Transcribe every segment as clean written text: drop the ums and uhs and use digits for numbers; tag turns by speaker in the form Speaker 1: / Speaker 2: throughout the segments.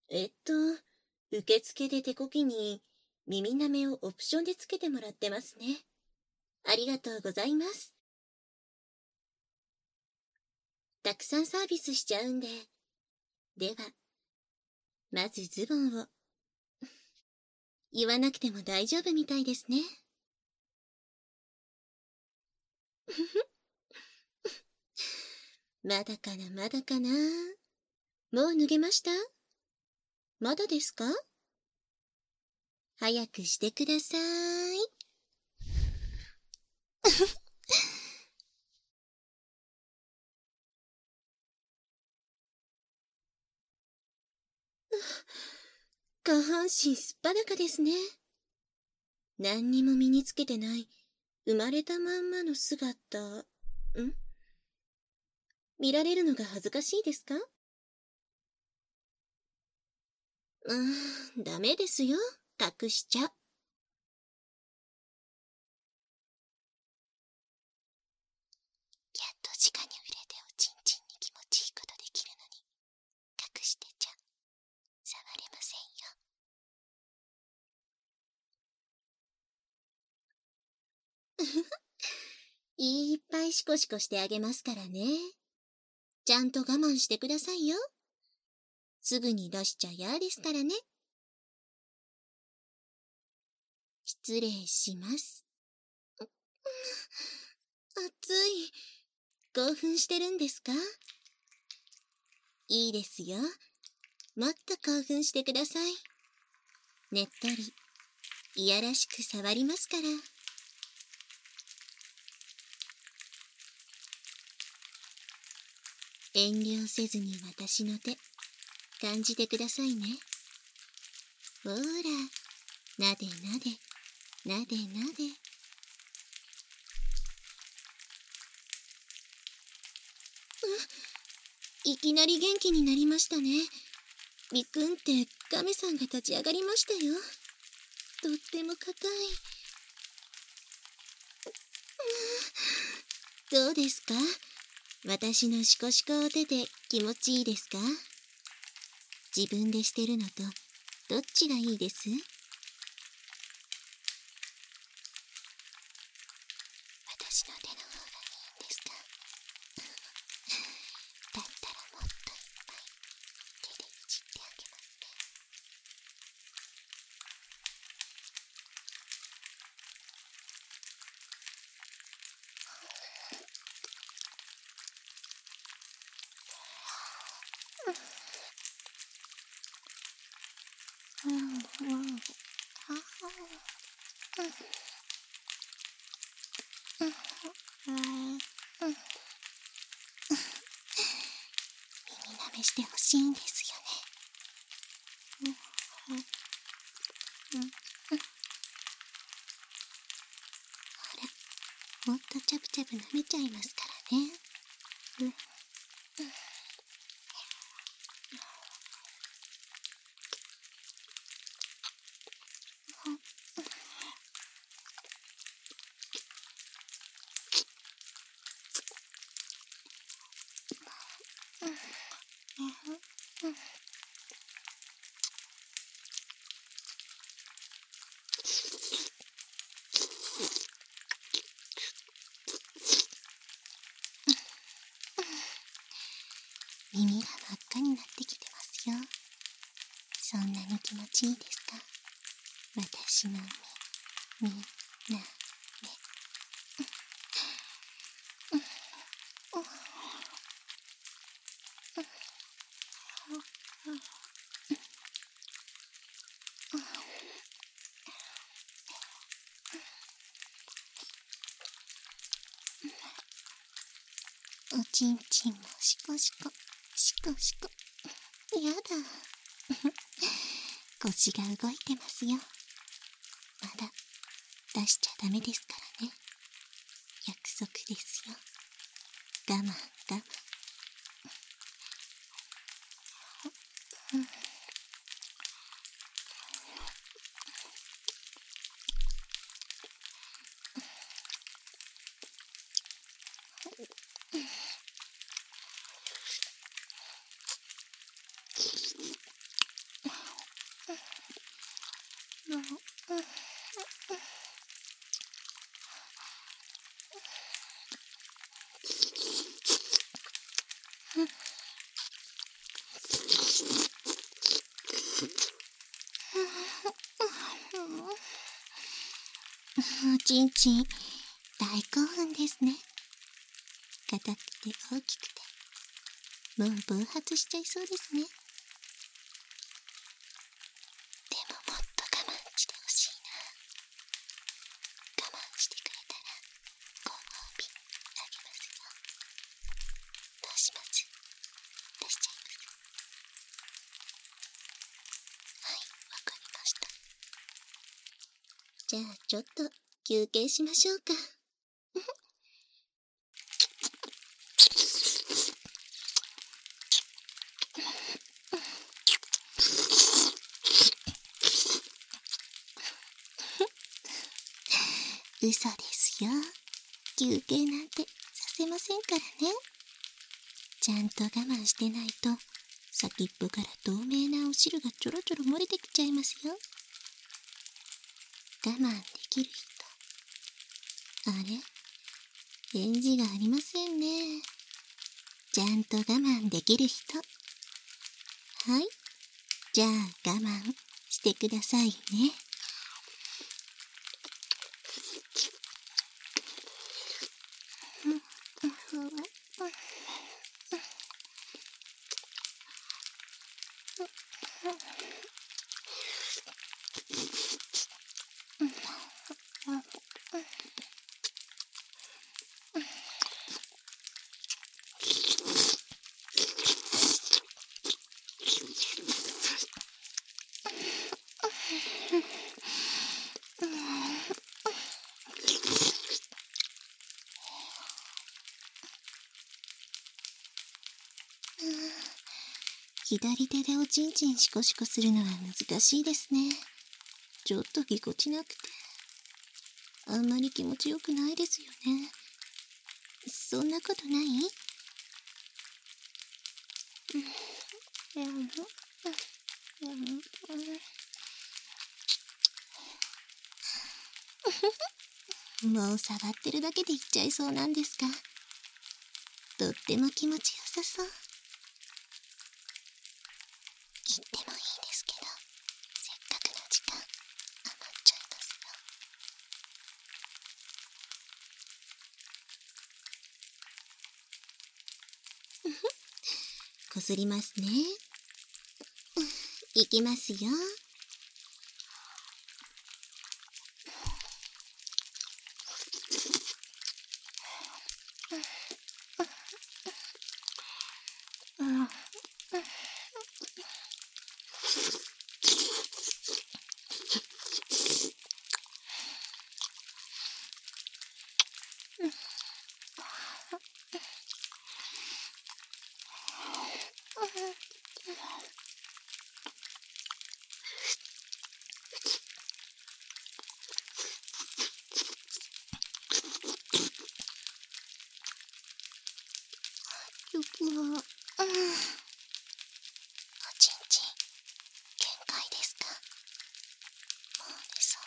Speaker 1: えっと、受付で手こきに耳なめをオプションでつけてもらってますね。ありがとうございます。たくさんサービスしちゃうんで。では、まずズボンを。言わなくても大丈夫みたいですね。まだかな、まだかな。もう脱げました？まだですか？早くしてください。下半身すっぱだかですね。何にも身につけてない、生まれたまんまの姿、見られるのが恥ずかしいですか？ダメですよ。隠しちゃ。やっと直に触れておちんちんに気持ちいいことできるのに、隠してちゃ、触れませんよ。いっぱいシコシコしてあげますからね。ちゃんと我慢してくださいよ。すぐに出しちゃ嫌ですからね。失礼します。暑い。興奮してるんですか？いいですよ。もっと興奮してください。ねっとり、いやらしく触りますから。遠慮せずに私の手、感じてくださいね。ほーら、なでなで、なでなで。いきなり元気になりましたね。みくんってガメさんが立ち上がりましたよ。とっても硬い。どうですか？私のシコシコお手で気持ちいいですか？自分でしてるのとどっちがいいです？私の手の方がいいんですか？だったらもっといっぱい手でいじってあげますね。耳なめしてほしいんですよね。ほら、もっとチャプチャプ舐めちゃいますからね。耳が真っ赤になってきてますよ。そんなに気持ちいいですか？私のみなめ。おちんちんもシコシコ、シコシコ。やだ。腰が動いてますよ。まだ出しちゃダメですからね。約束ですよ。我慢我慢。 おちんちん、大興奮ですね。硬くて大きくて、もう暴発しちゃいそうですね。でももっと我慢してほしいな。我慢してくれたら、ご褒美あげますよ。どうします？出しちゃいます。はい、わかりました。じゃあちょっと休憩しましょうか。嘘ですよ。休憩なんてさせませんからね。ちゃんと我慢してないと、先っぽから透明なお汁がちょろちょろ漏れてきちゃいますよ。我慢できる人。あれ？返事がありませんね。ちゃんと我慢できる人。はい。じゃあ我慢してくださいね。左手でおちんちんシコシコするのは難しいですね。ちょっとぎこちなくて、あんまり気持ちよくないですよね。そんなことない？もう触ってるだけでいっちゃいそうなんですが、とっても気持ちよさそう。言ってもいいですけど、せっかくの時間余っちゃいますよ。こすりますね。いきますよ。おちんちん、限界ですか？もう寝そう。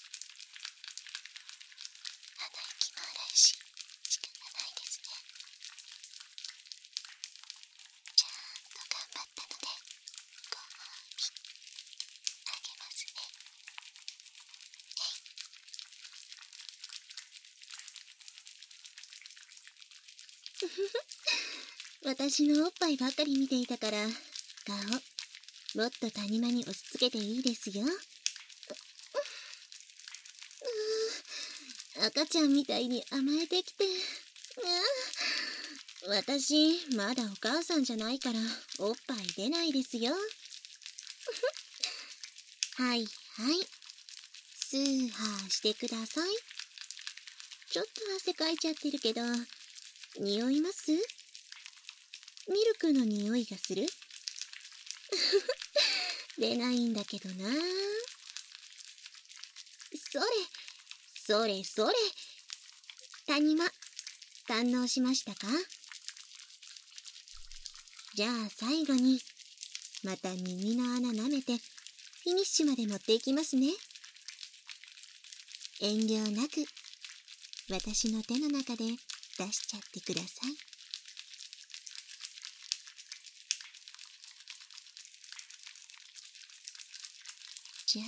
Speaker 1: 鼻息も荒いし、仕方ないですね。ちゃんと頑張ったので、ご褒美あげますね。私のおっぱいばっかり見ていたから、顔、もっと谷間に押し付けていいですよ。赤ちゃんみたいに甘えてきて。私、まだお母さんじゃないから、おっぱい出ないですよ。はいはい。スーハーしてください。ちょっと汗かいちゃってるけど、匂います？ミルクの匂いがする？出ないんだけどな。それ、それそれ。谷間、堪能しましたか？じゃあ最後に、また耳の穴舐めて、フィニッシュまで持っていきますね。遠慮なく、私の手の中で出しちゃってください。 じゃあ。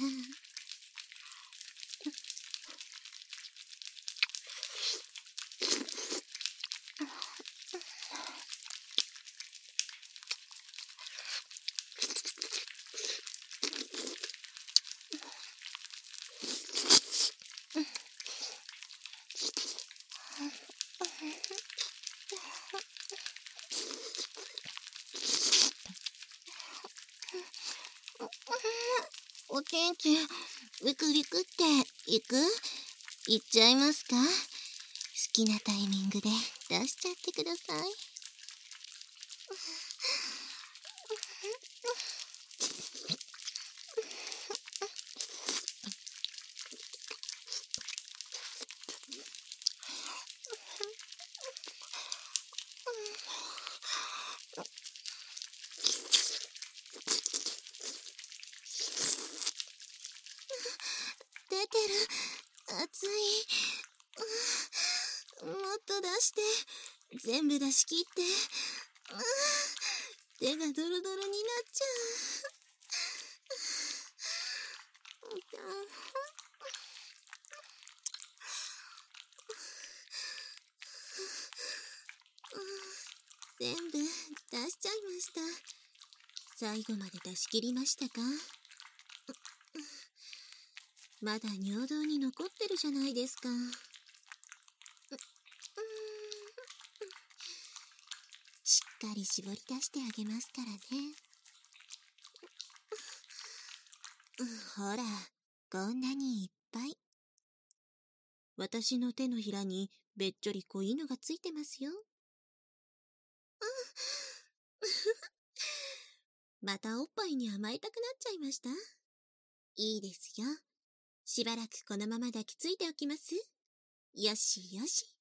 Speaker 1: おちんちん、ビクビクって行く？行っちゃいますか？好きなタイミングで出しちゃってください。出てる。熱い。もっと出して。全部出し切って。手がドロドロになっちゃう。全部出しちゃいました。最後まで出し切りましたか？まだ尿道に残ってるじゃないですか。しっかり絞り出してあげますからね。ほら、こんなにいっぱい。私の手のひらにべっちょり子犬がついてますよ。またおっぱいに甘えたくなっちゃいました？いいですよ。しばらくこのまま抱きついておきます。よしよし。